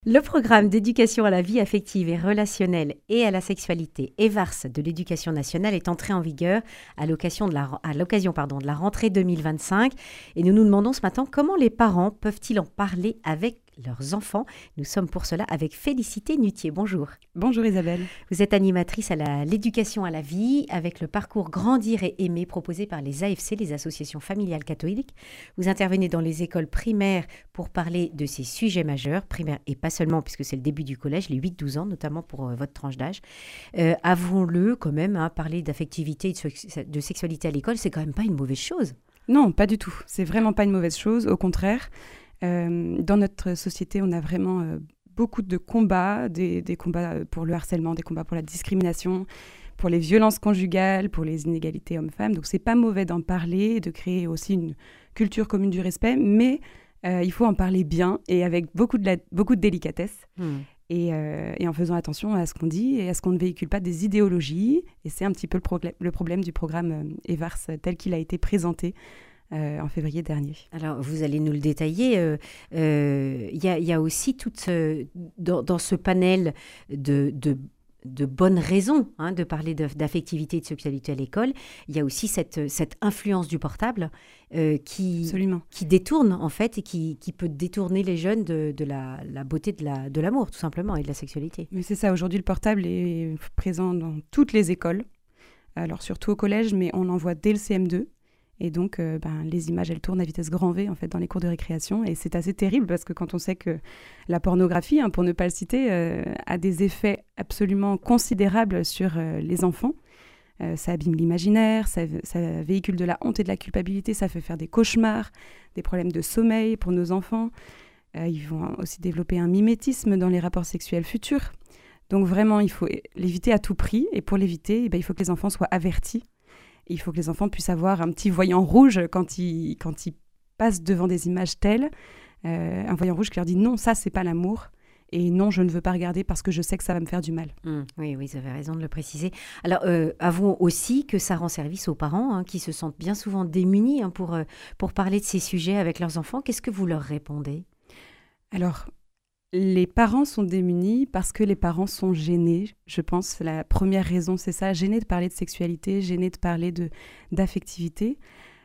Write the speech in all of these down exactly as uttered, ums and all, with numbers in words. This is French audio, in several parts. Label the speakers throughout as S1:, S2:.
S1: Le programme d'éducation à la vie affective et relationnelle et à la sexualité EVARS de l'Éducation nationale est entré en vigueur à l'occasion de la, à l'occasion, pardon, de la rentrée deux mille vingt-cinq. Et nous nous demandons ce matin comment les parents peuvent-ils en parler avec leurs enfants. Nous sommes pour cela avec Félicité Nutier. Bonjour.
S2: Bonjour Isabelle.
S1: Vous êtes animatrice à la, l'éducation à la vie avec le parcours Grandir et aimer proposé par les A F C, les associations familiales catholiques. Vous intervenez dans les écoles primaires pour parler de ces sujets majeurs, primaires et pas seulement puisque c'est le début du collège, les huit douze ans, notamment pour euh, votre tranche d'âge. Euh, avouons-le quand même, hein, parler d'affectivité et de, de sexualité à l'école, c'est quand même pas une mauvaise chose.
S2: Non, pas du tout. C'est vraiment pas une mauvaise chose, au contraire. Euh, dans notre société, on a vraiment euh, beaucoup de combats, des, des combats pour le harcèlement, des combats pour la discrimination, pour les violences conjugales, pour les inégalités hommes-femmes. Donc, c'est pas mauvais d'en parler, de créer aussi une culture commune du respect, mais euh, il faut en parler bien et avec beaucoup de, la, beaucoup de délicatesse. Mmh. Et, euh, et en faisant attention à ce qu'on dit et à ce qu'on ne véhicule pas des idéologies. Et c'est un petit peu le, progr- le problème du programme euh, EVARS tel qu'il a été présenté Euh, en février dernier.
S1: Alors, vous allez nous le détailler. Il euh, euh, y, y a aussi tout ce, dans, dans ce panel de, de, de bonnes raisons hein, de parler de, d'affectivité et de sexualité à l'école. Il y a aussi cette, cette influence du portable euh, qui, qui détourne, en fait, et qui, qui peut détourner les jeunes de, de la, la beauté de, la, de l'amour, tout simplement, et de la sexualité.
S2: Mais c'est ça. Aujourd'hui, le portable est présent dans toutes les écoles. Alors, surtout au collège, mais on en voit dès le C M deux. Et donc, euh, ben, les images, elles tournent à vitesse grand V, en fait, dans les cours de récréation. Et c'est assez terrible parce que quand on sait que la pornographie, hein, pour ne pas le citer, euh, a des effets absolument considérables sur euh, les enfants. Euh, ça abîme l'imaginaire, ça, ça véhicule de la honte et de la culpabilité, ça fait faire des cauchemars, des problèmes de sommeil pour nos enfants. Euh, ils vont aussi développer un mimétisme dans les rapports sexuels futurs. Donc vraiment, il faut l'éviter à tout prix. Et pour l'éviter, eh ben, il faut que les enfants soient avertis. Il faut que les enfants puissent avoir un petit voyant rouge quand ils, quand ils passent devant des images telles. Euh, un voyant rouge qui leur dit non, ça, c'est pas l'amour. Et non, je ne veux pas regarder parce que je sais que ça va me faire du mal.
S1: Mmh, oui, oui, vous avez raison de le préciser. Alors, euh, avouons aussi que ça rend service aux parents hein, qui se sentent bien souvent démunis hein, pour, euh, pour parler de ces sujets avec leurs enfants. Qu'est-ce que vous leur répondez ?
S2: Alors, les parents sont démunis parce que les parents sont gênés. Je pense la première raison, c'est ça, gênés de parler de sexualité, gênés de parler de, d'affectivité.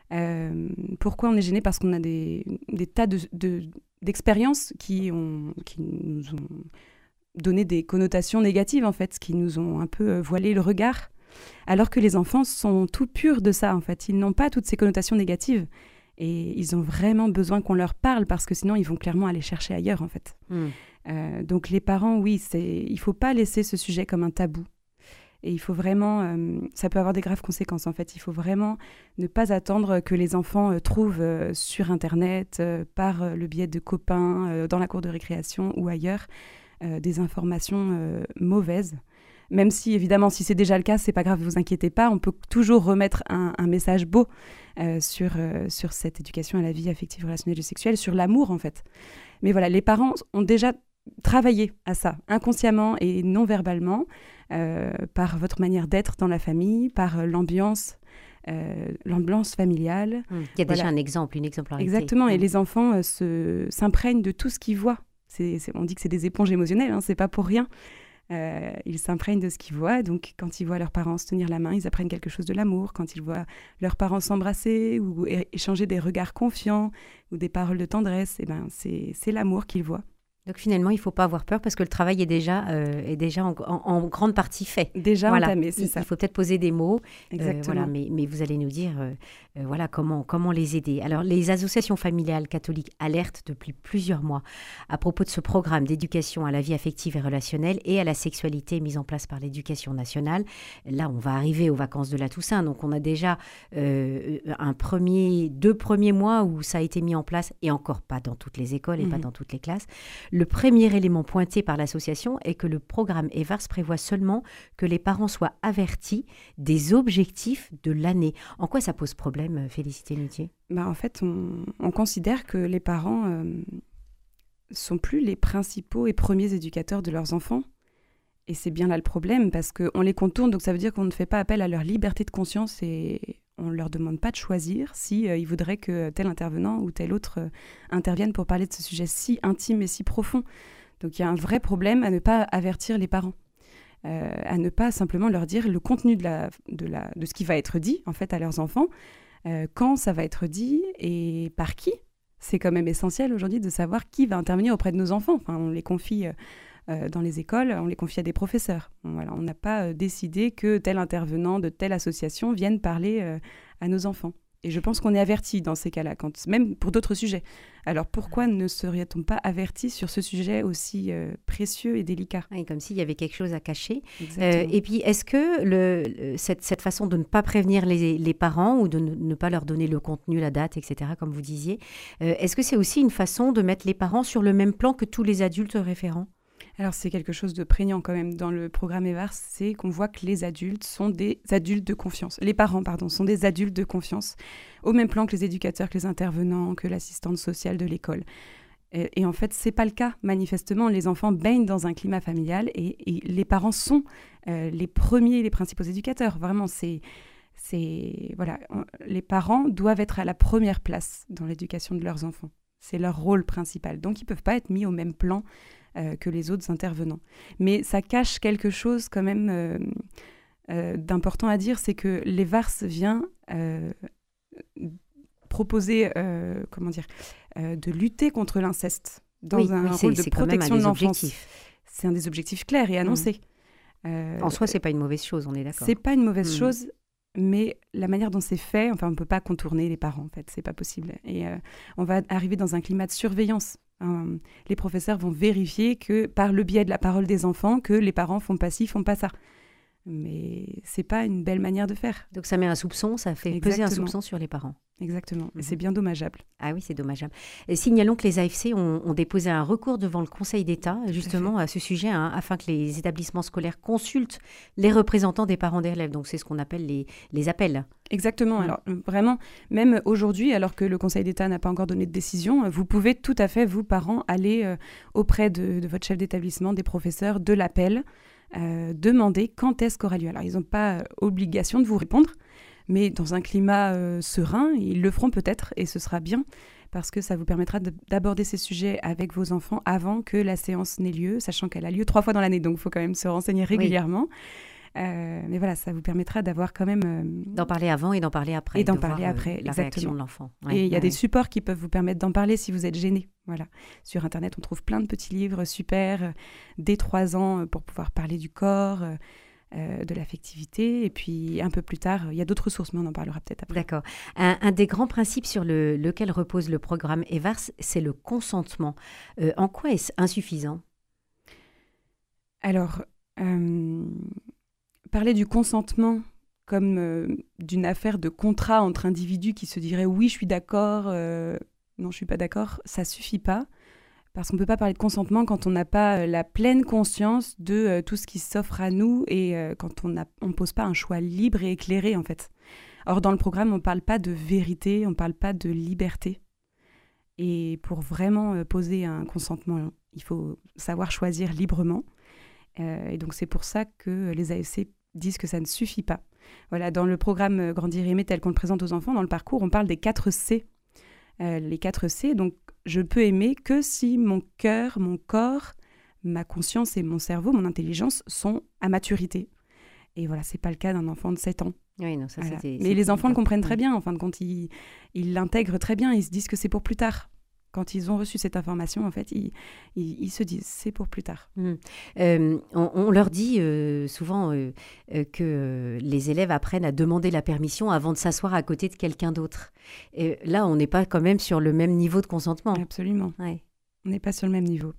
S2: Euh, pourquoi on est gênés ? Parce qu'on a des, des tas de, de, d'expériences qui, ont, qui nous ont donné des connotations négatives, en fait, qui nous ont un peu voilé le regard. Alors que les enfants sont tout purs de ça, en fait. Ils n'ont pas toutes ces connotations négatives. Et ils ont vraiment besoin qu'on leur parle parce que sinon, ils vont clairement aller chercher ailleurs, en fait. Mmh. Euh, donc, les parents, oui, c'est... il ne faut pas laisser ce sujet comme un tabou. Et il faut vraiment... Euh, ça peut avoir des graves conséquences, en fait. Il faut vraiment ne pas attendre que les enfants euh, trouvent euh, sur Internet, euh, par euh, le biais de copains, euh, dans la cour de récréation ou ailleurs, euh, des informations euh, mauvaises. Même si, évidemment, si c'est déjà le cas, c'est pas grave, ne vous inquiétez pas. On peut toujours remettre un, un message beau euh, sur, euh, sur cette éducation à la vie affective, relationnelle et sexuelle, sur l'amour, en fait. Mais voilà, les parents ont déjà travaillé à ça, inconsciemment et non verbalement, euh, par votre manière d'être dans la famille, par l'ambiance, euh, l'ambiance familiale.
S1: Mmh. Il y a déjà voilà. un exemple, une exemplarité.
S2: Exactement, mmh. Et les enfants euh, se, s'imprègnent de tout ce qu'ils voient. C'est, c'est, on dit que c'est des éponges émotionnelles, hein, c'est pas pour rien. Euh, ils s'imprègnent de ce qu'ils voient, donc quand ils voient leurs parents se tenir la main, ils apprennent quelque chose de l'amour. Quand ils voient leurs parents s'embrasser ou é- échanger des regards confiants ou des paroles de tendresse, eh ben, c'est, c'est l'amour qu'ils voient.
S1: Donc finalement, il ne faut pas avoir peur parce que le travail est déjà, euh, est déjà en, en, en grande partie fait.
S2: Déjà
S1: voilà.
S2: entamé, c'est
S1: il,
S2: ça.
S1: Il faut peut-être poser des mots,
S2: Exactement.
S1: Euh, voilà, mais, mais vous allez nous dire euh, euh, voilà, comment, comment les aider. Alors, les associations familiales catholiques alertent depuis plusieurs mois à propos de ce programme d'éducation à la vie affective et relationnelle et à la sexualité mis en place par l'Éducation nationale. Là, on va arriver aux vacances de la Toussaint, donc on a déjà euh, un premier, deux premiers mois où ça a été mis en place, et encore pas dans toutes les écoles et mmh. pas dans toutes les classes. Le premier élément pointé par l'association est que le programme EVARS prévoit seulement que les parents soient avertis des objectifs de l'année. En quoi ça pose problème, Félicité Nutier ?
S2: Bah, en fait, on, on considère que les parents euh, sont plus les principaux et premiers éducateurs de leurs enfants. Et c'est bien là le problème, parce qu'on les contourne, donc ça veut dire qu'on ne fait pas appel à leur liberté de conscience et on ne leur demande pas de choisir si euh, ils voudraient que tel intervenant ou tel autre euh, intervienne pour parler de ce sujet si intime et si profond. Donc il y a un vrai problème à ne pas avertir les parents, euh, à ne pas simplement leur dire le contenu de, la, de, la, de ce qui va être dit en fait à leurs enfants, euh, quand ça va être dit et par qui. C'est quand même essentiel aujourd'hui de savoir qui va intervenir auprès de nos enfants. Enfin, on les confie euh, dans les écoles, on les confie à des professeurs. Bon, voilà, on n'a pas euh, décidé que tel intervenant de telle association vienne parler euh, à nos enfants. Et je pense qu'on est averti dans ces cas-là, quand, même pour d'autres sujets. Alors pourquoi ne serait-on pas averti sur ce sujet aussi euh, précieux et délicat ?
S1: Oui, comme s'il y avait quelque chose à cacher. Euh, et puis, est-ce que le, cette, cette façon de ne pas prévenir les, les parents ou de ne, ne pas leur donner le contenu, la date, et cetera, comme vous disiez, euh, est-ce que c'est aussi une façon de mettre les parents sur le même plan que tous les adultes référents ?
S2: Alors, c'est quelque chose de prégnant quand même dans le programme EVARS, c'est qu'on voit que les adultes sont des adultes de confiance. Les parents, pardon, sont des adultes de confiance, au même plan que les éducateurs, que les intervenants, que l'assistante sociale de l'école. Et, et en fait, c'est pas le cas. Manifestement, les enfants baignent dans un climat familial et, et les parents sont euh, les premiers et les principaux éducateurs. Vraiment, c'est... c'est voilà, on, les parents doivent être à la première place dans l'éducation de leurs enfants. C'est leur rôle principal. Donc, ils ne peuvent pas être mis au même plan euh, que les autres intervenants. Mais ça cache quelque chose quand même euh, euh, d'important à dire, c'est que l'EVARS vient euh, proposer, euh, comment dire, euh, de lutter contre l'inceste dans
S1: oui,
S2: un
S1: oui,
S2: rôle
S1: c'est,
S2: de protection de l'enfance. C'est un des objectifs clairs et annoncés.
S1: Mmh. Euh, en soi, ce n'est pas une mauvaise chose, on est d'accord.
S2: Ce n'est pas une mauvaise mmh. chose. Mais la manière dont c'est fait, enfin, on ne peut pas contourner les parents, en fait, c'est pas possible. Et euh, on va arriver dans un climat de surveillance. Hein. Les professeurs vont vérifier que, par le biais de la parole des enfants, que les parents font pas ci, font pas ça. Mais c'est pas une belle manière de faire.
S1: Donc ça met un soupçon, ça fait
S2: Exactement.
S1: peser un soupçon sur les parents.
S2: Exactement, et mmh. c'est bien dommageable.
S1: Ah oui, c'est dommageable. Et signalons que les A F C ont, ont déposé un recours devant le Conseil d'État, justement, à, à ce sujet, hein, afin que les établissements scolaires consultent les représentants des parents d'élèves. Donc c'est ce qu'on appelle les, les appels.
S2: Exactement. Mmh. Alors vraiment, même aujourd'hui, alors que le Conseil d'État n'a pas encore donné de décision, vous pouvez tout à fait, vous, parents, aller euh, auprès de, de votre chef d'établissement, des professeurs, de l'appel, euh, demander quand est-ce qu'aura lieu. Alors ils n'ont pas euh, obligation de vous répondre, mais dans un climat euh, serein, ils le feront peut-être, et ce sera bien, parce que ça vous permettra de, d'aborder ces sujets avec vos enfants avant que la séance n'ait lieu, sachant qu'elle a lieu trois fois dans l'année, donc il faut quand même se renseigner régulièrement. Oui. Euh, mais voilà, ça vous permettra d'avoir quand même... Euh,
S1: d'en parler avant et d'en parler après.
S2: Et d'en parler voir, après,
S1: euh, la
S2: exactement.
S1: réaction de l'enfant.
S2: Ouais, et il y a
S1: ouais.
S2: des supports qui peuvent vous permettre d'en parler si vous êtes gêné. Voilà. Sur Internet, on trouve plein de petits livres super, euh, dès trois ans, pour pouvoir parler du corps... Euh, Euh, de l'affectivité, et puis un peu plus tard, il y a d'autres ressources, mais on en parlera peut-être après.
S1: D'accord. Un, un des grands principes sur le, lequel repose le programme EVARS, c'est le consentement. Euh, en quoi est-ce insuffisant ?
S2: Alors, euh, parler du consentement comme euh, d'une affaire de contrat entre individus qui se diraient « oui, je suis d'accord, euh, non, je ne suis pas d'accord », ça ne suffit pas. Parce qu'on ne peut pas parler de consentement quand on n'a pas euh, la pleine conscience de euh, tout ce qui s'offre à nous et euh, quand on ne pose pas un choix libre et éclairé, en fait. Or, dans le programme, on ne parle pas de vérité, on ne parle pas de liberté. Et pour vraiment euh, poser un consentement, il faut savoir choisir librement. Euh, et donc, c'est pour ça que les A F C disent que ça ne suffit pas. Voilà, dans le programme Grandir et aimer tel qu'on le présente aux enfants, dans le parcours, on parle des quatre C. Euh, les quatre C, donc je peux aimer que si mon cœur, mon corps, ma conscience et mon cerveau, mon intelligence sont à maturité. Et voilà, c'est pas le cas d'un enfant de sept ans.
S1: Oui, non, ça,
S2: voilà.
S1: c'était,
S2: Mais
S1: c'était
S2: les enfants le comprennent
S1: ouais.
S2: très bien, en fin de compte, ils, ils l'intègrent très bien, ils se disent que c'est pour plus tard. Quand ils ont reçu cette information, en fait, ils, ils, ils se disent c'est pour plus tard.
S1: Mmh. Euh, on, on leur dit euh, souvent euh, euh, que euh, les élèves apprennent à demander la permission avant de s'asseoir à côté de quelqu'un d'autre. Et là, on n'est pas quand même sur le même niveau de consentement.
S2: Absolument.
S1: Ouais.
S2: On n'est pas sur le même niveau.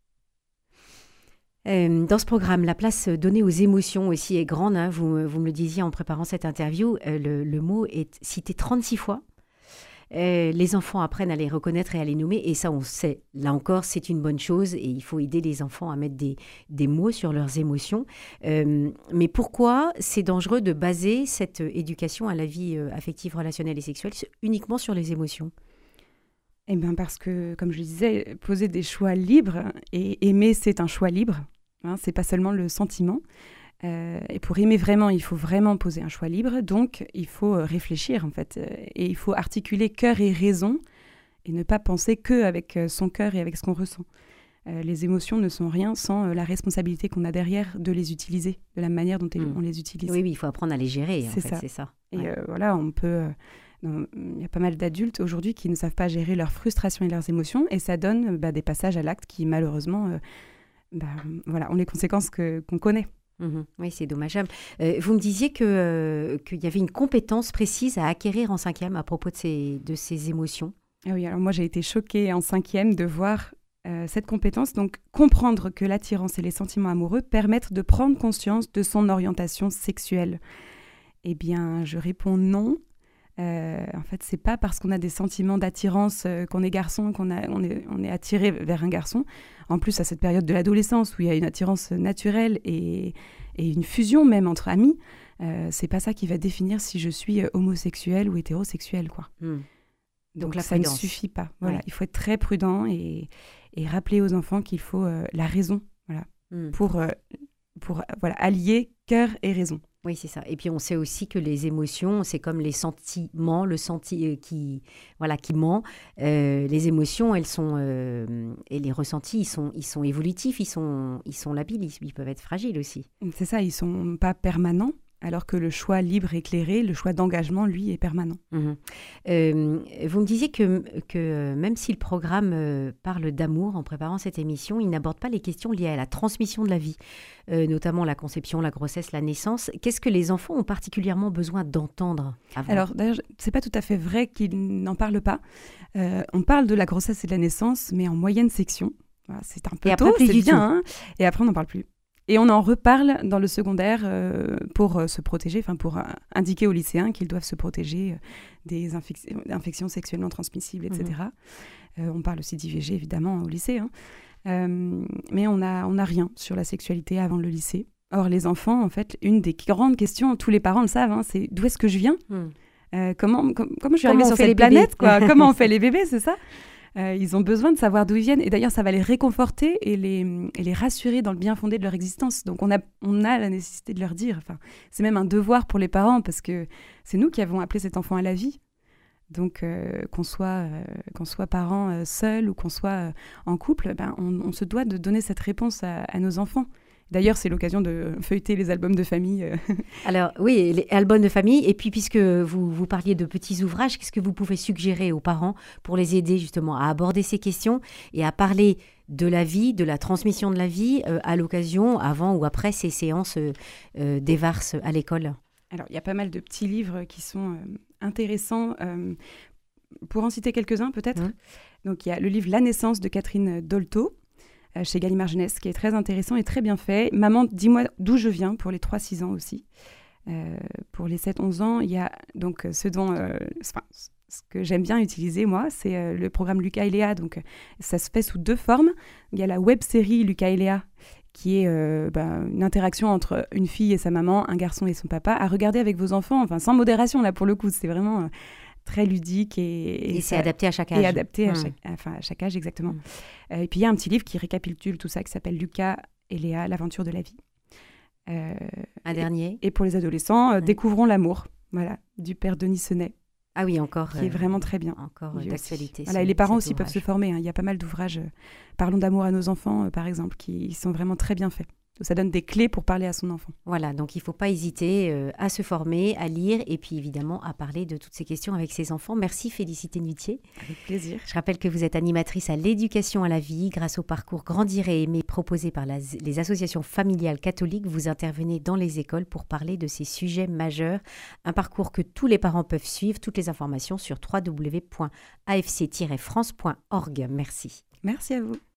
S1: Euh, dans ce programme, la place donnée aux émotions aussi est grande. Hein. Vous, vous me le disiez en préparant cette interview, euh, le, le mot est cité trente-six fois. Euh, les enfants apprennent à les reconnaître et à les nommer, et ça on sait, là encore c'est une bonne chose, et il faut aider les enfants à mettre des, des mots sur leurs émotions. Euh, mais pourquoi c'est dangereux de baser cette éducation à la vie euh, affective, relationnelle et sexuelle uniquement sur les émotions ?
S2: Eh bien parce que, comme je le disais, poser des choix libres, et aimer c'est un choix libre, hein, c'est pas seulement le sentiment. Euh, et pour aimer vraiment, il faut vraiment poser un choix libre, donc il faut réfléchir en fait, et il faut articuler cœur et raison, et ne pas penser qu'avec son cœur et avec ce qu'on ressent. Euh, les émotions ne sont rien sans euh, la responsabilité qu'on a derrière de les utiliser, de la manière dont mmh. on les utilise.
S1: Oui, oui, il faut apprendre à les gérer, en
S2: c'est
S1: fait,
S2: ça.
S1: c'est ça.
S2: Et
S1: ouais.
S2: euh, voilà, on peut... Euh, il y a pas mal d'adultes aujourd'hui qui ne savent pas gérer leurs frustrations et leurs émotions, et ça donne bah, des passages à l'acte qui, malheureusement, euh, bah, voilà, ont les conséquences que, qu'on connaît.
S1: Mmh. Oui, c'est dommageable. Euh, vous me disiez que, euh, qu'il y avait une compétence précise à acquérir en cinquième à propos de ces, de ces émotions.
S2: Ah oui, alors moi j'ai été choquée en cinquième de voir euh, cette compétence, donc comprendre que l'attirance et les sentiments amoureux permettent de prendre conscience de son orientation sexuelle. Eh bien, je réponds non. Euh, en fait, c'est pas parce qu'on a des sentiments d'attirance, euh, qu'on est garçon, qu'on a, on est, on est attiré vers un garçon. En plus, à cette période de l'adolescence où il y a une attirance naturelle et, et une fusion même entre amis, euh, c'est pas ça qui va définir si je suis homosexuelle ou hétérosexuelle, quoi.
S1: Mmh. Donc,
S2: Donc
S1: la
S2: ça
S1: prudence.
S2: ne suffit pas. Voilà,
S1: ouais.
S2: Il faut être très prudent et, et rappeler aux enfants qu'il faut euh, la raison, voilà,
S1: mmh.
S2: pour, euh, pour voilà, allier cœur et raison.
S1: Oui, c'est ça. Et puis, on sait aussi que les émotions, c'est comme les sentiments, le senti euh, qui, voilà, qui ment. Euh, les émotions, elles sont, euh, et les ressentis, ils sont, ils sont évolutifs, ils sont, ils sont labiles, ils, ils peuvent être fragiles aussi.
S2: C'est ça, ils sont pas permanents, alors que le choix libre, éclairé, le choix d'engagement, lui, est permanent.
S1: Mmh. Euh, vous me disiez que, que même si le programme euh, parle d'amour en préparant cette émission, il n'aborde pas les questions liées à la transmission de la vie, euh, notamment la conception, la grossesse, la naissance. Qu'est-ce que les enfants ont particulièrement besoin d'entendre avant ?
S2: Alors, d'ailleurs, c'est pas tout à fait vrai qu'ils n'en parlent pas. Euh, on parle de la grossesse et de la naissance, mais en moyenne section. Voilà, c'est un peu
S1: et
S2: tôt,
S1: après,
S2: c'est bien, hein, et après on n'en parle plus. Et on en reparle dans le secondaire euh, pour euh, se protéger, enfin pour euh, indiquer aux lycéens qu'ils doivent se protéger euh, des infec- infections sexuellement transmissibles, et cetera. Mmh. Euh, on parle aussi d'I V G, évidemment, au lycée. Hein. Euh, mais on n'a on a rien sur la sexualité avant le lycée. Or, les enfants, en fait, une des grandes questions, tous les parents le savent, hein, c'est d'où est-ce que je viens mmh. euh, comment, com- comment je suis arrivée sur cette planète quoi Comment on fait les bébés, c'est ça Euh, ils ont besoin de savoir d'où ils viennent. Et d'ailleurs, ça va les réconforter et les, et les rassurer dans le bien fondé de leur existence. Donc, on a, on a la nécessité de leur dire. Enfin, c'est même un devoir pour les parents parce que c'est nous qui avons appelé cet enfant à la vie. Donc, euh, qu'on soit, euh, qu'on soit parents euh, seuls ou qu'on soit euh, en couple, ben, on, on se doit de donner cette réponse à, à nos enfants. D'ailleurs, c'est l'occasion de feuilleter les albums de famille.
S1: Alors, oui, les albums de famille. Et puis, puisque vous, vous parliez de petits ouvrages, qu'est-ce que vous pouvez suggérer aux parents pour les aider justement à aborder ces questions et à parler de la vie, de la transmission de la vie euh, à l'occasion, avant ou après ces séances euh, euh, d'évarse à l'école ?
S2: Alors, il y a pas mal de petits livres qui sont euh, intéressants. Euh, pour en citer quelques-uns, peut-être. Mmh. Donc, il y a le livre « La naissance » de Catherine Dolto, chez Gallimard Jeunesse, qui est très intéressant et très bien fait. Maman, dis-moi d'où je viens, pour les trois six ans aussi. Euh, pour les sept onze ans, il y a donc ce dont... Euh, enfin, ce que j'aime bien utiliser, moi, c'est euh, le programme Lucas et Léa. Donc, ça se fait sous deux formes. Il y a la web-série Lucas et Léa, qui est euh, bah, une interaction entre une fille et sa maman, un garçon et son papa, à regarder avec vos enfants, enfin, sans modération, là, pour le coup. C'est vraiment... Euh, très ludique. Et,
S1: et, et
S2: c'est
S1: ça, adapté à chaque âge.
S2: Et adapté
S1: mmh.
S2: à, chaque, enfin, à chaque âge, exactement. Mmh. Euh, et puis, il y a un petit livre qui récapitule tout ça, qui s'appelle Lucas et Léa, l'aventure de la vie.
S1: Euh, un et, dernier.
S2: Et pour les adolescents, euh, mmh. Découvrons l'amour, voilà, du père Denis Senet.
S1: Ah oui, encore.
S2: Qui euh, est vraiment très bien.
S1: Encore euh, d'actualité.
S2: Voilà, et les parents aussi ouvrage. peuvent se former. Hein. Il y a pas mal d'ouvrages. Euh, Parlons d'amour à nos enfants, euh, par exemple, qui sont vraiment très bien faits. Ça donne des clés pour parler à son enfant.
S1: Voilà, donc il ne faut pas hésiter euh, à se former, à lire et puis évidemment à parler de toutes ces questions avec ses enfants. Merci Félicité Nutier.
S2: Avec plaisir.
S1: Je rappelle que vous êtes animatrice à l'éducation à la vie grâce au parcours Grandir et aimer proposé par la, les associations familiales catholiques. Vous intervenez dans les écoles pour parler de ces sujets majeurs. Un parcours que tous les parents peuvent suivre. Toutes les informations sur w w w point a f c tiret france point org. Merci.
S2: Merci à vous.